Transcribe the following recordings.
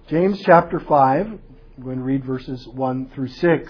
James chapter 5, we're going to read verses 1 through 6.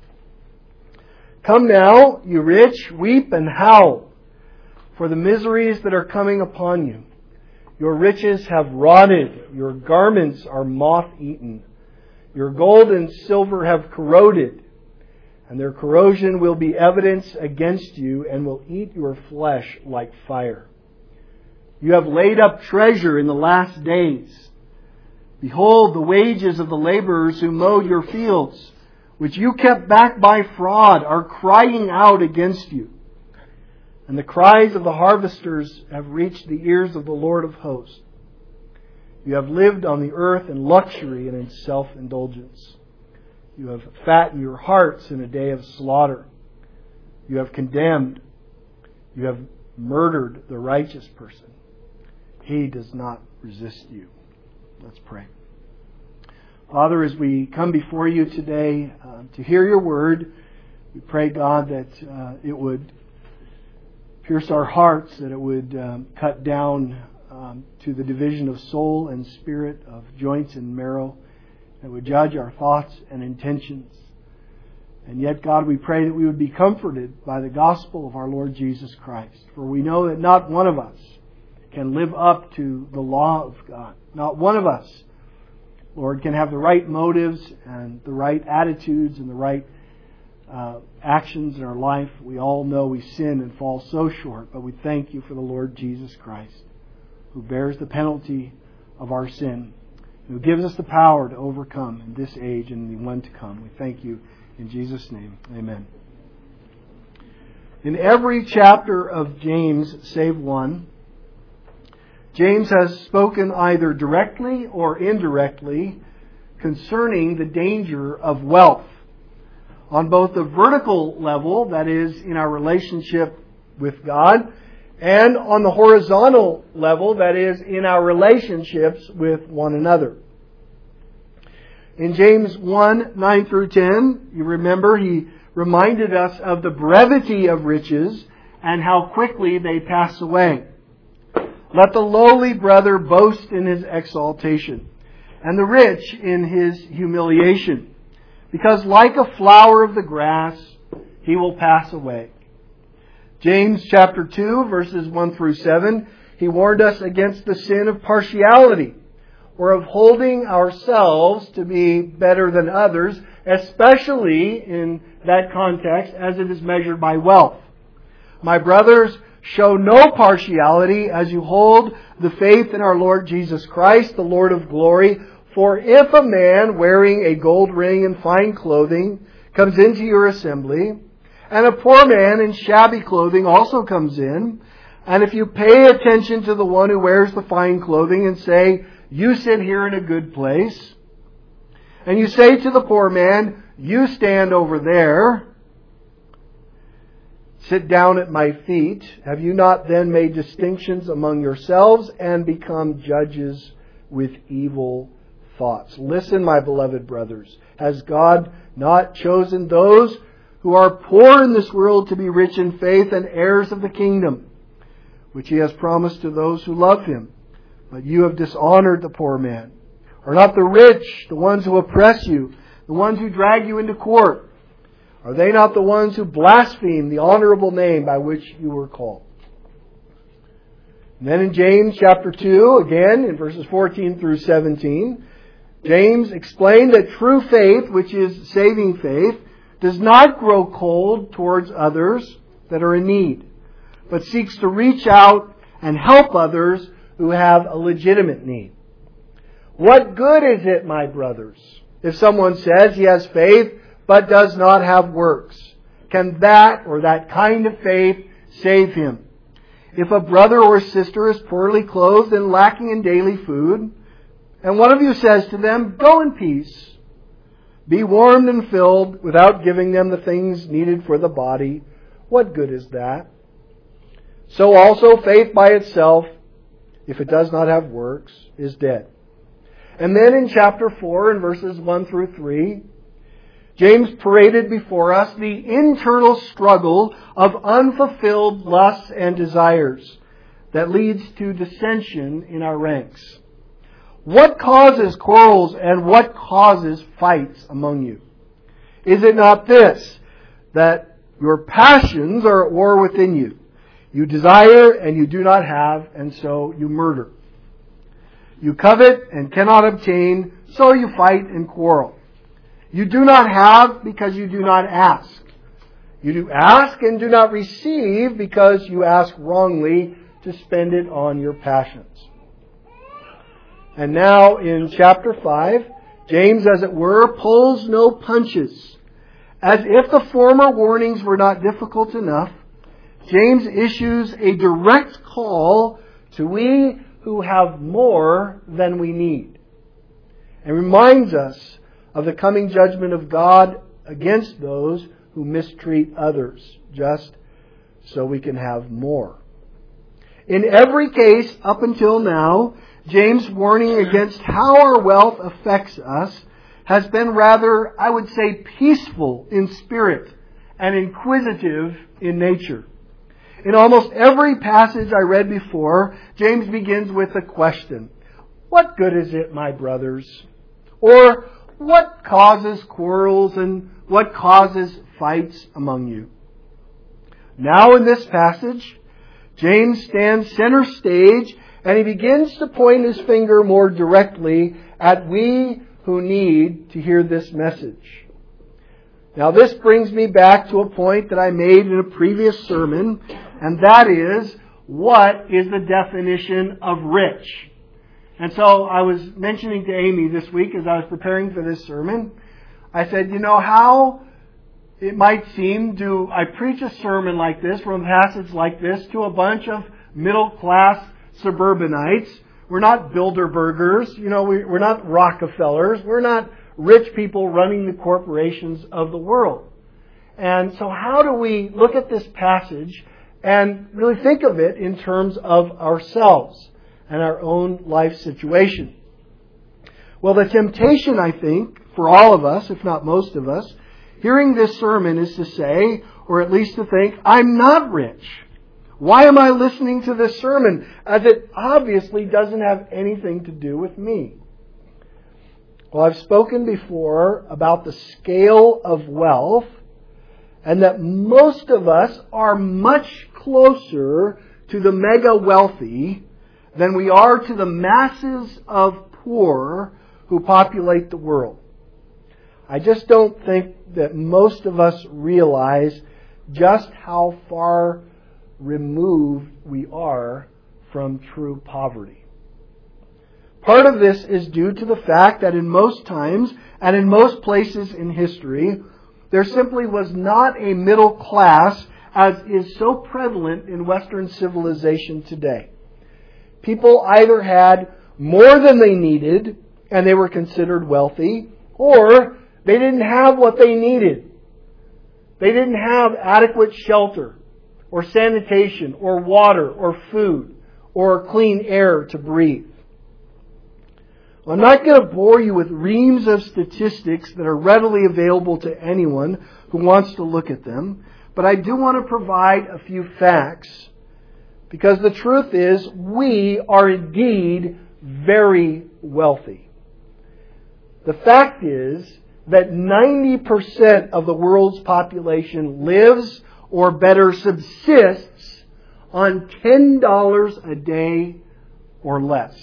Come now, you rich, weep and howl for the miseries that are coming upon you. Your riches have rotted, your garments are moth-eaten. Your gold and silver have corroded, and their corrosion will be evidence against you and will eat your flesh like fire. You have laid up treasure in the last days. Behold, the wages of the laborers who mowed your fields, which you kept back by fraud, are crying out against you. And the cries of the harvesters have reached the ears of the Lord of hosts. You have lived on the earth in luxury and in self-indulgence. You have fattened your hearts in a day of slaughter. You have condemned. You have murdered the righteous person. He does not resist you. Let's pray. Father, as we come before you today to hear your word, we pray, God, that it would pierce our hearts, that it would cut down to the division of soul and spirit, of joints and marrow, that would judge our thoughts and intentions. And yet, God, we pray that we would be comforted by the gospel of our Lord Jesus Christ. For we know that not one of us can live up to the law of God. Not one of us, Lord, can have the right motives and the right attitudes and the right actions in our life. We all know we sin and fall so short, but we thank you for the Lord Jesus Christ, who bears the penalty of our sin, who gives us the power to overcome in this age and the one to come. We thank you in Jesus' name. Amen. In every chapter of James, save one, James has spoken either directly or indirectly concerning the danger of wealth. On both the vertical level, that is, in our relationship with God, and on the horizontal level, that is, in our relationships with one another. In James 1, 9 through 10, you remember he reminded us of the brevity of riches and how quickly they pass away. Let the lowly brother boast in his exaltation, and the rich in his humiliation, because like a flower of the grass, he will pass away. James chapter 2, verses 1 through 7, he warned us against the sin of partiality, or of holding ourselves to be better than others, especially in that context as it is measured by wealth. My brothers, show no partiality as you hold the faith in our Lord Jesus Christ, the Lord of glory. For if a man wearing a gold ring and fine clothing comes into your assembly, and a poor man in shabby clothing also comes in, and if you pay attention to the one who wears the fine clothing and say, you sit here in a good place, and you say to the poor man, you stand over there, sit down at my feet, have you not then made distinctions among yourselves and become judges with evil thoughts? Listen, my beloved brothers, has God not chosen those who are poor in this world to be rich in faith and heirs of the kingdom, which He has promised to those who love Him? But you have dishonored the poor man. Are not the rich the ones who oppress you, the ones who drag you into court? Are they not the ones who blaspheme the honorable name by which you were called? And then in James chapter 2, again in verses 14 through 17, James explained that true faith, which is saving faith, does not grow cold towards others that are in need, but seeks to reach out and help others who have a legitimate need. What good is it, my brothers, if someone says he has faith but does not have works? Can that or that kind of faith save him? If a brother or sister is poorly clothed and lacking in daily food, and one of you says to them, go in peace, be warmed and filled, without giving them the things needed for the body, what good is that? So also faith by itself, if it does not have works, is dead. And then in chapter 4, in verses 1 through 3, James paraded before us the internal struggle of unfulfilled lusts and desires that leads to dissension in our ranks. What causes quarrels and what causes fights among you? Is it not this, that your passions are at war within you? You desire and you do not have, and so you murder. You covet and cannot obtain, so you fight and quarrel. You do not have because you do not ask. You do ask and do not receive because you ask wrongly to spend it on your passions. And now in chapter 5, James, as it were, pulls no punches. As if the former warnings were not difficult enough, James issues a direct call to we who have more than we need, and reminds us of the coming judgment of God against those who mistreat others, just so we can have more. In every case up until now, James' warning against how our wealth affects us has been rather, I would say, peaceful in spirit and inquisitive in nature. In almost every passage I read before, James begins with a question. What good is it, my brothers? Or what causes quarrels and what causes fights among you? Now in this passage, James stands center stage and he begins to point his finger more directly at we who need to hear this message. Now this brings me back to a point that I made in a previous sermon, and that is, what is the definition of rich? And so I was mentioning to Amy this week as I was preparing for this sermon, I said, you know how it might seem, do I preach a sermon like this, from a passage like this, to a bunch of middle-class suburbanites? We're not Bilderbergers, we're not Rockefellers, we're not rich people running the corporations of the world. And so how do we look at this passage and really think of it in terms of ourselves and our own life situation? Well, the temptation, I think, for all of us, if not most of us, hearing this sermon is to say, or at least to think, I'm not rich. Why am I listening to this sermon? As it obviously doesn't have anything to do with me. Well, I've spoken before about the scale of wealth, and that most of us are much closer to the mega wealthy than we are to the masses of poor who populate the world. I just don't think that most of us realize just how far removed we are from true poverty. Part of this is due to the fact that in most times and in most places in history, there simply was not a middle class as is so prevalent in Western civilization today. People either had more than they needed and they were considered wealthy, or they didn't have what they needed. They didn't have adequate shelter or sanitation or water or food or clean air to breathe. Well, I'm not going to bore you with reams of statistics that are readily available to anyone who wants to look at them, but I do want to provide a few facts, because the truth is we are indeed very wealthy. The fact is that 90% of the world's population lives, or better subsists, on $10 a day or less.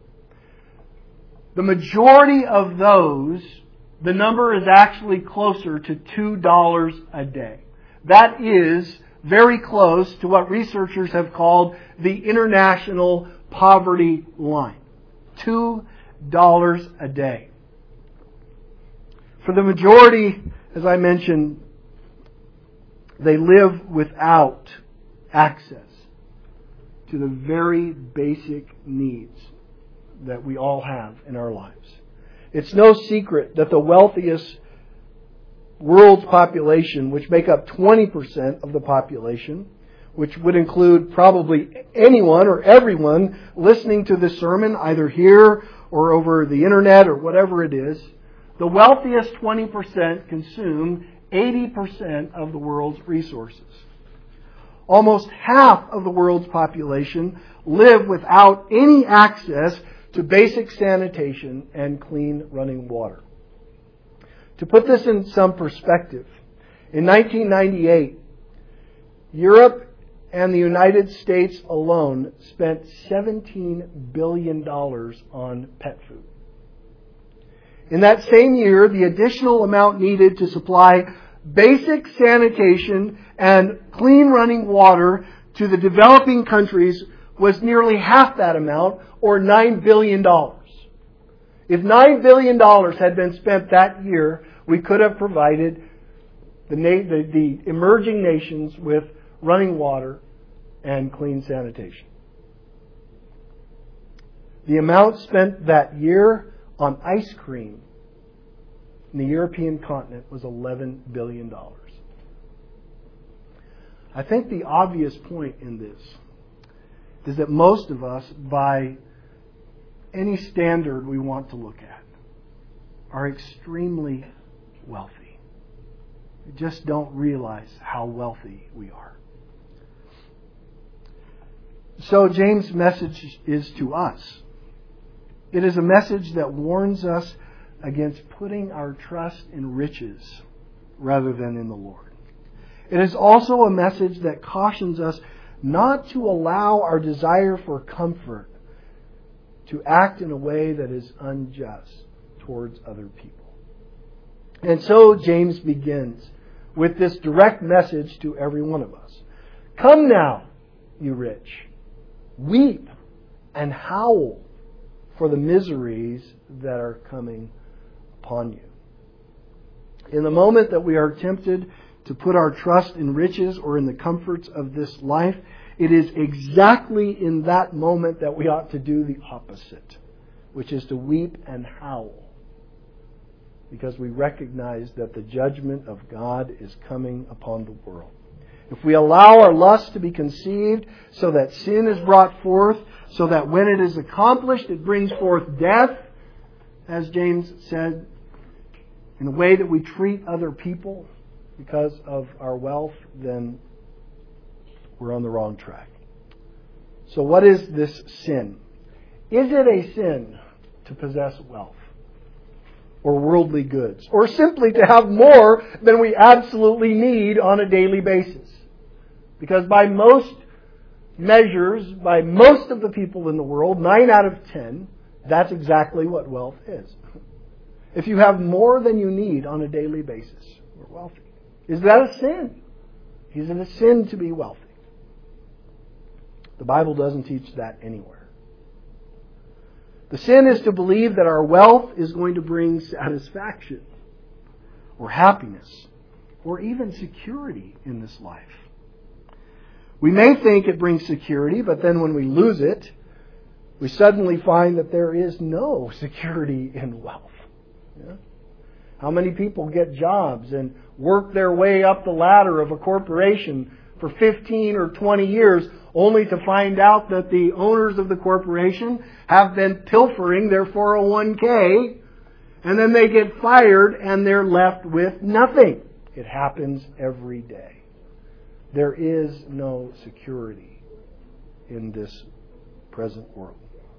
The majority of those, the number is actually closer to $2 a day. That is very close to what researchers have called the international poverty line. $2 a day. For the majority, as I mentioned, they live without access to the very basic needs that we all have in our lives. It's no secret that the wealthiest world's population, which make up 20% of the population, which would include probably anyone or everyone listening to this sermon, either here or over the internet or whatever it is, the wealthiest 20% consume 80% of the world's resources. Almost half of the world's population live without any access to basic sanitation and clean running water. To put this in some perspective, in 1998, Europe and the United States alone spent $17 billion on pet food. In that same year, the additional amount needed to supply basic sanitation and clean running water to the developing countries was nearly half that amount, or $9 billion. If $9 billion had been spent that year, we could have provided the emerging nations with running water and clean sanitation. The amount spent that year on ice cream in the European continent was $11 billion. I think the obvious point in this is that most of us, by any standard we want to look at, are extremely wealthy. We just don't realize how wealthy we are. So James' message is to us. It is a message that warns us against putting our trust in riches rather than in the Lord. It is also a message that cautions us not to allow our desire for comfort to act in a way that is unjust towards other people. And so James begins with this direct message to every one of us. Come now, you rich, weep and howl for the miseries that are coming upon you. In the moment that we are tempted to put our trust in riches or in the comforts of this life, it is exactly in that moment that we ought to do the opposite, which is to weep and howl, because we recognize that the judgment of God is coming upon the world. If we allow our lust to be conceived so that sin is brought forth, so that when it is accomplished it brings forth death, as James said, in the way that we treat other people because of our wealth, then we're on the wrong track. So what is this sin? Is it a sin to possess wealth or worldly goods, or simply to have more than we absolutely need on a daily basis? Because by most measures, by most of the people in the world, 9 out of 10, that's exactly what wealth is. If you have more than you need on a daily basis, you're wealthy. Is that a sin? Is it a sin to be wealthy? The Bible doesn't teach that anywhere. The sin is to believe that our wealth is going to bring satisfaction or happiness or even security in this life. We may think it brings security, but then when we lose it, we suddenly find that there is no security in wealth. Yeah? How many people get jobs and work their way up the ladder of a corporation for 15 or 20 years only to find out that the owners of the corporation have been pilfering their 401k, and then they get fired and they're left with nothing. It happens every day. There is no security in this present world.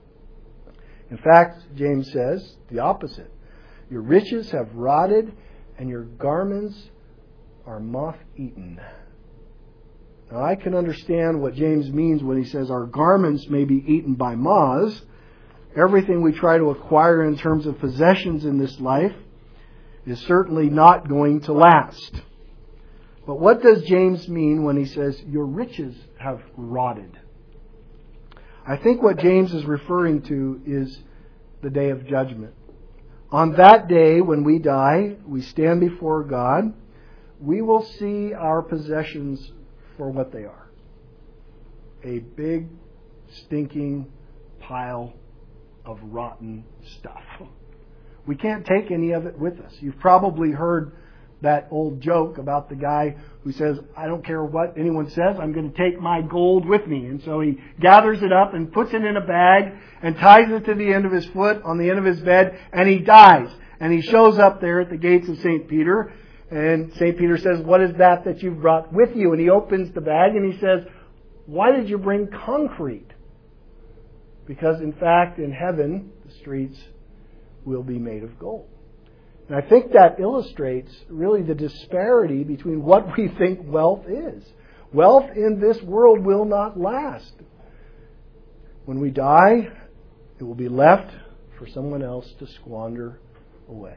In fact, James says the opposite. Your riches have rotted and your garments are moth-eaten. Now, I can understand what James means when he says our garments may be eaten by moths. Everything we try to acquire in terms of possessions in this life is certainly not going to last. But what does James mean when he says your riches have rotted? I think what James is referring to is the day of judgment. On that day when we die, we stand before God, we will see our possessions for what they are. A big, stinking pile of rotten stuff. We can't take any of it with us. You've probably heard that old joke about the guy who says, I don't care what anyone says, I'm going to take my gold with me. And so he gathers it up and puts it in a bag and ties it to the end of his foot on the end of his bed, and he dies. And he shows up there at the gates of St. Peter, and St. Peter says, what is that you've brought with you? And he opens the bag and he says, why did you bring concrete? Because in fact, in heaven, the streets will be made of gold. And I think that illustrates really the disparity between what we think wealth is. Wealth in this world will not last. When we die, it will be left for someone else to squander away.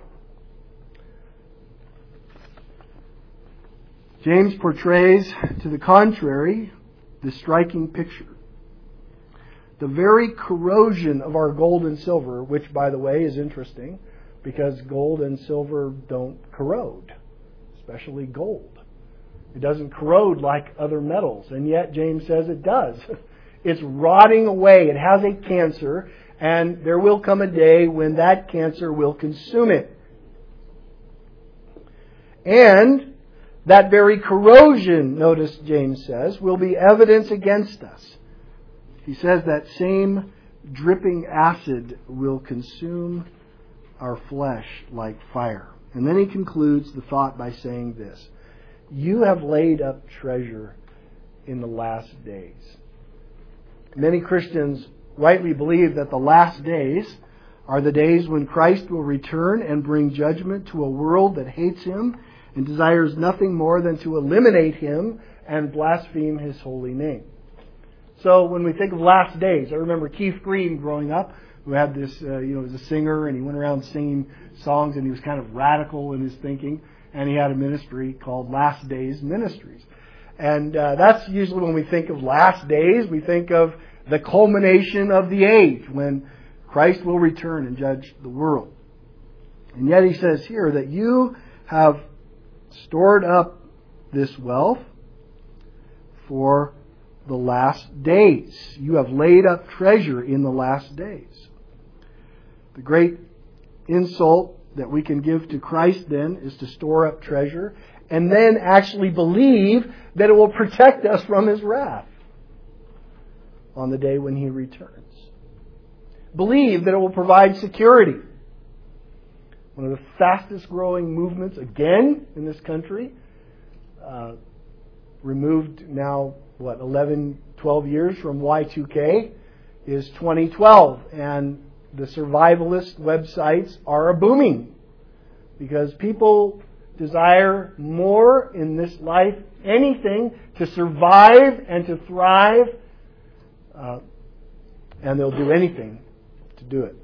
James portrays, to the contrary, this striking picture. The very corrosion of our gold and silver, which, by the way, is interesting, because gold and silver don't corrode, especially gold. It doesn't corrode like other metals, and yet James says it does. It's rotting away. It has a cancer, and there will come a day when that cancer will consume it. And that very corrosion, notice James says, will be evidence against us. He says that same dripping acid will consume our flesh like fire. And then he concludes the thought by saying this: you have laid up treasure in the last days. Many Christians rightly believe that the last days are the days when Christ will return and bring judgment to a world that hates Him and desires nothing more than to eliminate Him and blaspheme His holy name. So when we think of last days, I remember Keith Green growing up, who had this, was a singer, and he went around singing songs, and he was kind of radical in his thinking, and he had a ministry called Last Days Ministries. And that's usually when we think of last days, we think of the culmination of the age, when Christ will return and judge the world. And yet he says here that you have stored up this wealth for the last days. You have laid up treasure in the last days. The great insult that we can give to Christ then is to store up treasure and then actually believe that it will protect us from His wrath on the day when He returns. Believe that it will provide security. One of the fastest growing movements again in this country, removed now, 11, 12 years from Y2K, is 2012. And the survivalist websites are booming because people desire more in this life, anything to survive and to thrive, and they'll do anything to do it.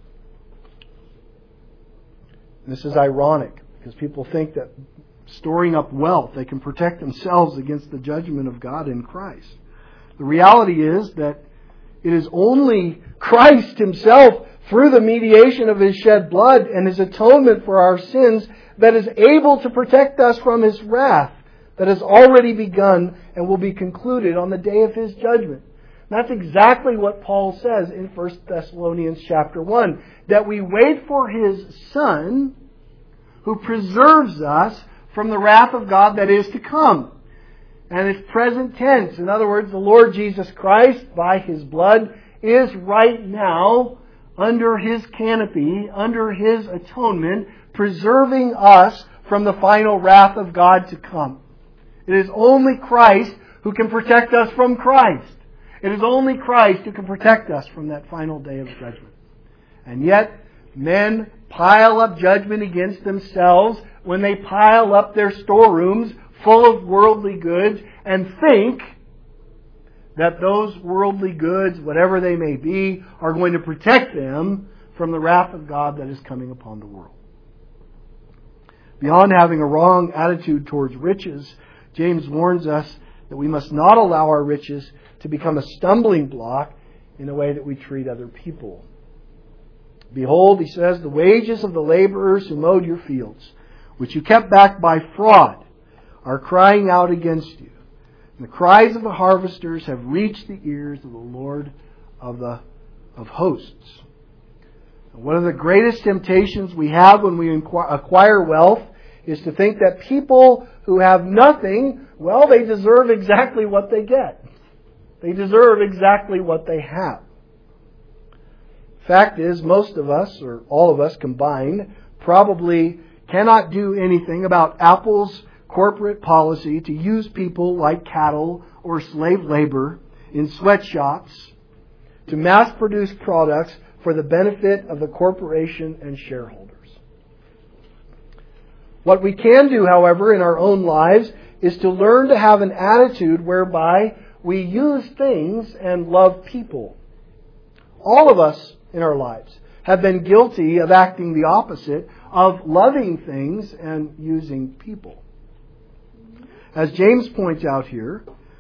And this is ironic because people think that storing up wealth, they can protect themselves against the judgment of God in Christ. The reality is that it is only Christ Himself, through the mediation of His shed blood and His atonement for our sins, that is able to protect us from His wrath that has already begun and will be concluded on the day of His judgment. And that's exactly what Paul says in 1 Thessalonians chapter 1, that we wait for His Son, who preserves us from the wrath of God that is to come. And it's present tense. In other words, the Lord Jesus Christ, by His blood, is right now under His canopy, under His atonement, preserving us from the final wrath of God to come. It is only Christ who can protect us from Christ. It is only Christ who can protect us from that final day of judgment. And yet, men pile up judgment against themselves when they pile up their storerooms full of worldly goods and think that those worldly goods, whatever they may be, are going to protect them from the wrath of God that is coming upon the world. Beyond having a wrong attitude towards riches, James warns us that we must not allow our riches to become a stumbling block in the way that we treat other people. Behold, he says, the wages of the laborers who mowed your fields, which you kept back by fraud, are crying out against you. And the cries of the harvesters have reached the ears of the Lord of hosts. And one of the greatest temptations we have when we acquire wealth is to think that people who have nothing, well, they deserve exactly what they get. They deserve exactly what they have. Fact is, most of us, or all of us combined, probably cannot do anything about Apple's corporate policy to use people like cattle or slave labor in sweatshops to mass-produce products for the benefit of the corporation and shareholders. What we can do, however, in our own lives is to learn to have an attitude whereby we use things and love people. All of us in our lives have been guilty of acting the opposite, of loving things and using people. As James points out here,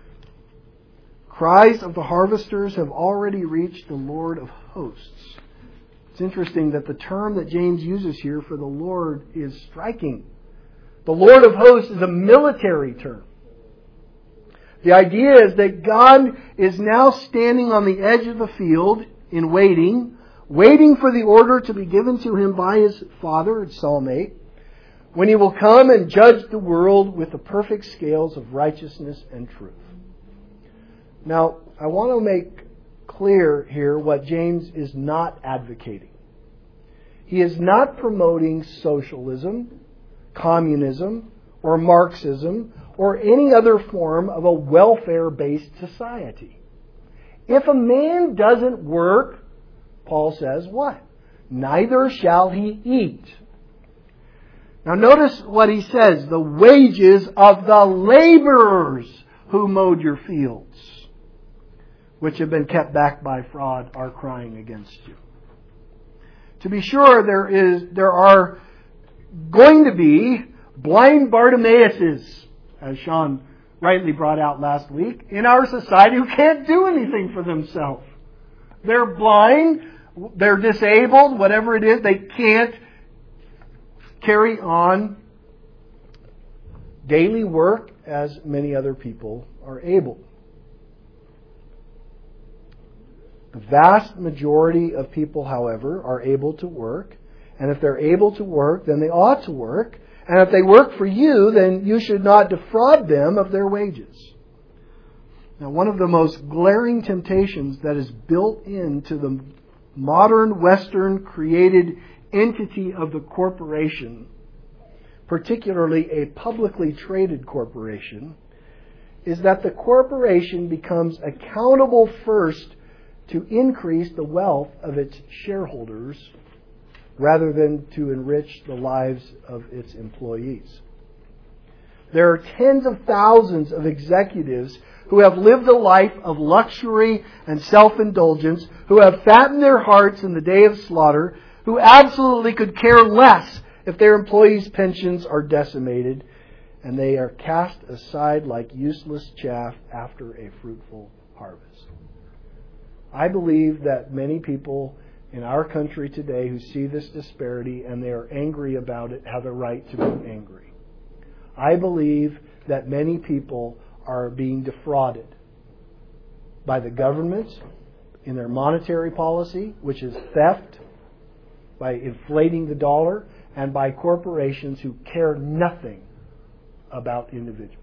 cries of the harvesters have already reached the Lord of hosts. It's interesting that the term that James uses here for the Lord is striking. The Lord of hosts is a military term. The idea is that God is now standing on the edge of the field in waiting for the order to be given to Him by His Father, it's Psalm 8, when He will come and judge the world with the perfect scales of righteousness and truth. Now, I want to make clear here what James is not advocating. He is not promoting socialism, communism, or Marxism, or any other form of a welfare-based society. If a man doesn't work, Paul says, what? Neither shall he eat. Now notice what he says. The wages of the laborers who mowed your fields, which have been kept back by fraud, are crying against you. To be sure, there are going to be blind Bartimaeuses, as Sean rightly brought out last week, in our society who can't do anything for themselves. They're blind, they're disabled, whatever it is, they can't carry on daily work as many other people are able. The vast majority of people, however, are able to work. And if they're able to work, then they ought to work. And if they work for you, then you should not defraud them of their wages. Now, one of the most glaring temptations that is built into the modern Western created entity of the corporation, particularly a publicly traded corporation, is that the corporation becomes accountable first to increase the wealth of its shareholders rather than to enrich the lives of its employees. There are tens of thousands of executives who have lived a life of luxury and self-indulgence, who have fattened their hearts in the day of slaughter, who absolutely could care less if their employees' pensions are decimated, and they are cast aside like useless chaff after a fruitful harvest. I believe that many people in our country today who see this disparity and they are angry about it have a right to be angry. I believe that many people are being defrauded by the government in their monetary policy, which is theft, by inflating the dollar, and by corporations who care nothing about individuals.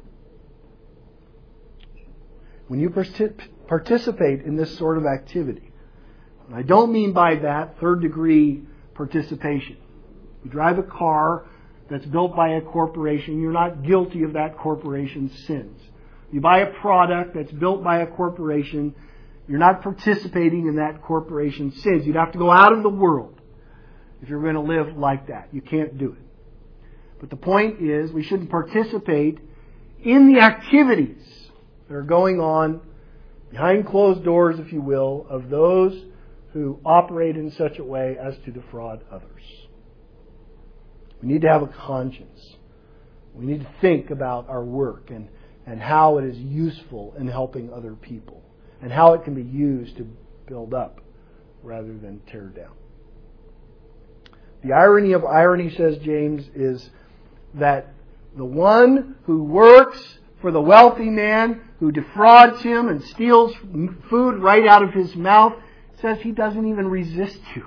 When you participate in this sort of activity, and I don't mean by that third-degree participation. You drive a car that's built by a corporation, you're not guilty of that corporation's sins. You buy a product that's built by a corporation, you're not participating in that corporation's sins. You'd have to go out of the world if you're going to live like that. You can't do it. But the point is, we shouldn't participate in the activities that are going on behind closed doors, if you will, of those who operate in such a way as to defraud others. We need to have a conscience. We need to think about our work and how it is useful in helping other people and how it can be used to build up rather than tear down. The irony of irony, says James, is that the one who works for the wealthy man, who defrauds him and steals food right out of his mouth, says he doesn't even resist you.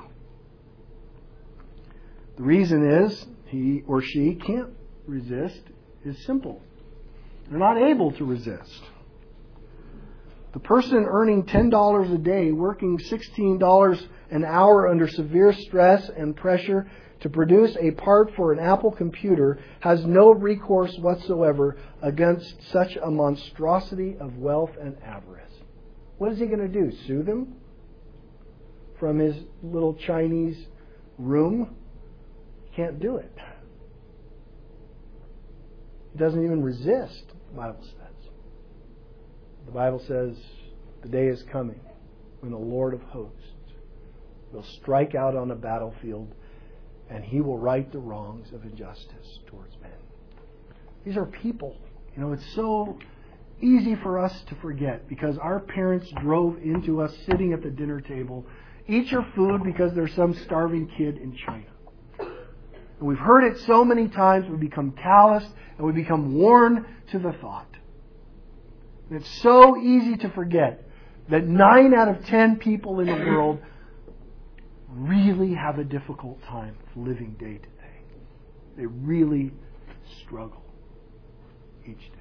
The reason is he or she can't resist is simple. They're not able to resist. The person earning $10 a day, working $16 an hour under severe stress and pressure to produce a part for an Apple computer has no recourse whatsoever against such a monstrosity of wealth and avarice. What is he going to do? Sue them? from his little Chinese room. He can't do it. He doesn't even resist, the Bible says. The Bible says the day is coming when the Lord of hosts will strike out on a battlefield and He will right the wrongs of injustice towards men. These are people. It's so easy for us to forget because our parents drove into us sitting at the dinner table. Eat your food because there's some starving kid in China. And we've heard it so many times, we become calloused and we become worn to the thought. And it's so easy to forget that 9 out of 10 people in the world really have a difficult time living day to day. They really struggle each day.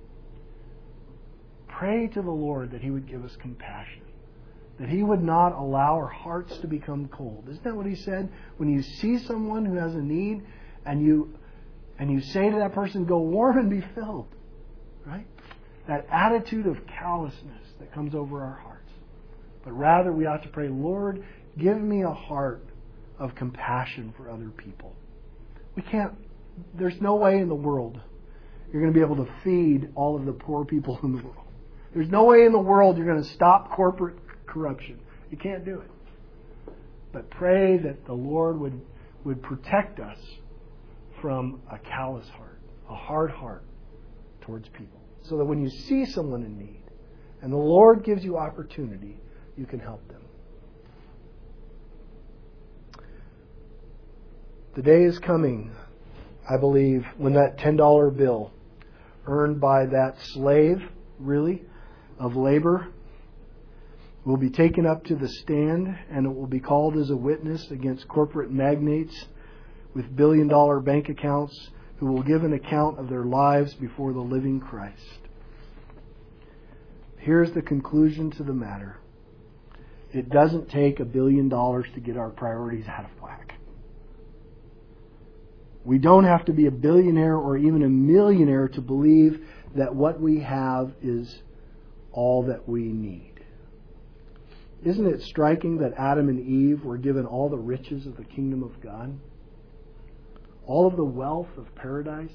Pray to the Lord that He would give us compassion, that He would not allow our hearts to become cold. Isn't that what He said? When you see someone who has a need and you say to that person, go warm and be filled. Right? That attitude of callousness that comes over our hearts. But rather we ought to pray, Lord, give me a heart of compassion for other people. There's no way in the world you're going to be able to feed all of the poor people in the world. There's no way in the world you're going to stop corporate corruption. You can't do it. But pray that the Lord would protect us from a callous heart, a hard heart towards people. So that when you see someone in need and the Lord gives you opportunity, you can help them. The day is coming, I believe, when that $10 bill earned by that slave, really, of labor will be taken up to the stand and it will be called as a witness against corporate magnates with billion-dollar bank accounts who will give an account of their lives before the living Christ. Here's the conclusion to the matter. It doesn't take $1 billion to get our priorities out of whack. We don't have to be a billionaire or even a millionaire to believe that what we have is all that we need. Isn't it striking that Adam and Eve were given all the riches of the kingdom of God? All of the wealth of paradise?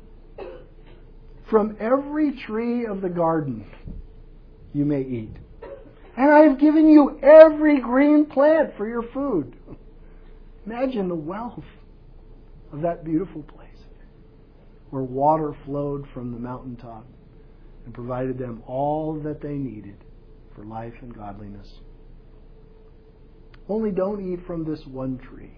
From every tree of the garden you may eat. And I have given you every green plant for your food. Imagine the wealth of that beautiful place where water flowed from the mountaintop and provided them all that they needed for life and godliness. Only don't eat from this one tree.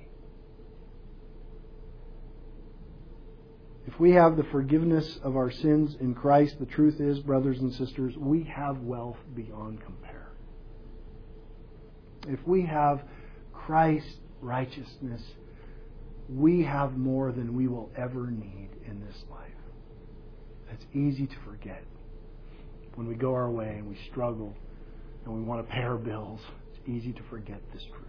If we have the forgiveness of our sins in Christ, the truth is, brothers and sisters, we have wealth beyond compare. If we have Christ's righteousness, we have more than we will ever need in this life. It's easy to forget. When we go our way and we struggle and we want to pay our bills, it's easy to forget this truth.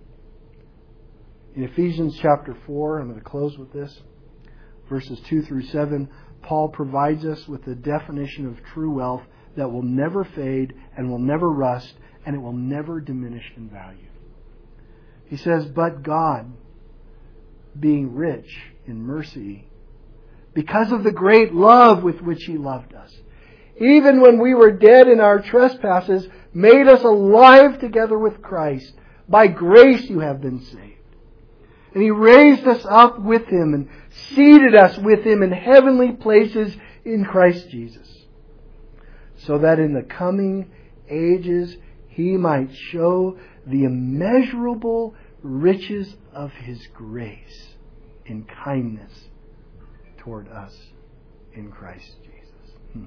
In Ephesians chapter 4, I'm going to close with this, verses 2 through 7, Paul provides us with the definition of true wealth that will never fade and will never rust and it will never diminish in value. He says, but God, being rich in mercy, because of the great love with which He loved us, even when we were dead in our trespasses, made us alive together with Christ. By grace you have been saved. And He raised us up with Him and seated us with Him in heavenly places in Christ Jesus, so that in the coming ages He might show the immeasurable riches of His grace in kindness toward us in Christ Jesus.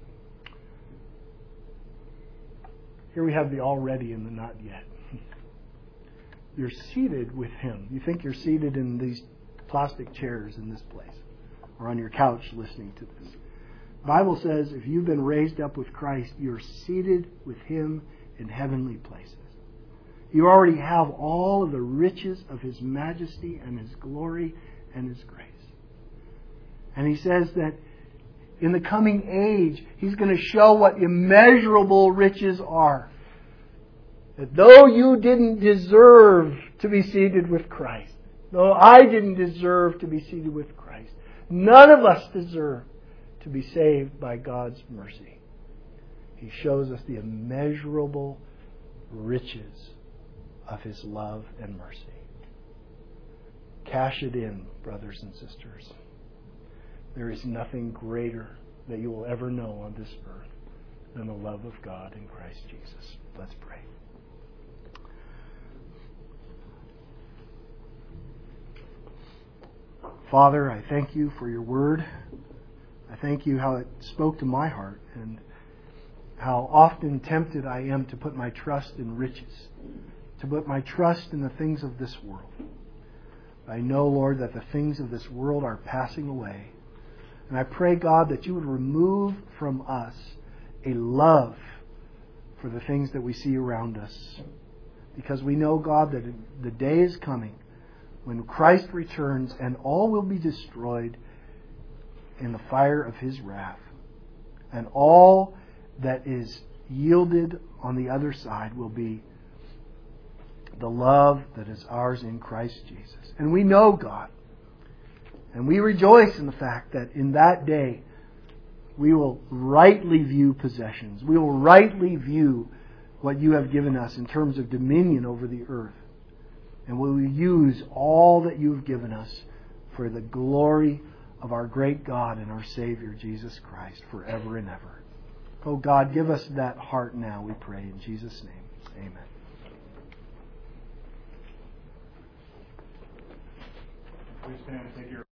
Here we have the already and the not yet. You're seated with Him. You think you're seated in these plastic chairs in this place or on your couch listening to this. The Bible says if you've been raised up with Christ, you're seated with Him in heavenly places. You already have all of the riches of His majesty and His glory and His grace. And He says that in the coming age, He's going to show what immeasurable riches are. that though you didn't deserve to be seated with Christ, though I didn't deserve to be seated with Christ, none of us deserve to be saved by God's mercy. He shows us the immeasurable riches of His love and mercy. Cash it in, brothers and sisters. There is nothing greater that you will ever know on this earth than the love of God in Christ Jesus. Let's pray. Father, I thank you for your word. I thank you how it spoke to my heart and how often tempted I am to put my trust in riches, to put my trust in the things of this world. I know, Lord, that the things of this world are passing away. And I pray, God, that you would remove from us a love for the things that we see around us. Because we know, God, that the day is coming when Christ returns and all will be destroyed in the fire of His wrath. And all that is yielded on the other side will be the love that is ours in Christ Jesus. And we know, God, and we rejoice in the fact that in that day we will rightly view possessions. We will rightly view what you have given us in terms of dominion over the earth. And we will use all that you have given us for the glory of our great God and our Savior, Jesus Christ, forever and ever. Oh God, give us that heart now, we pray, in Jesus' name. Amen. Please stand and take your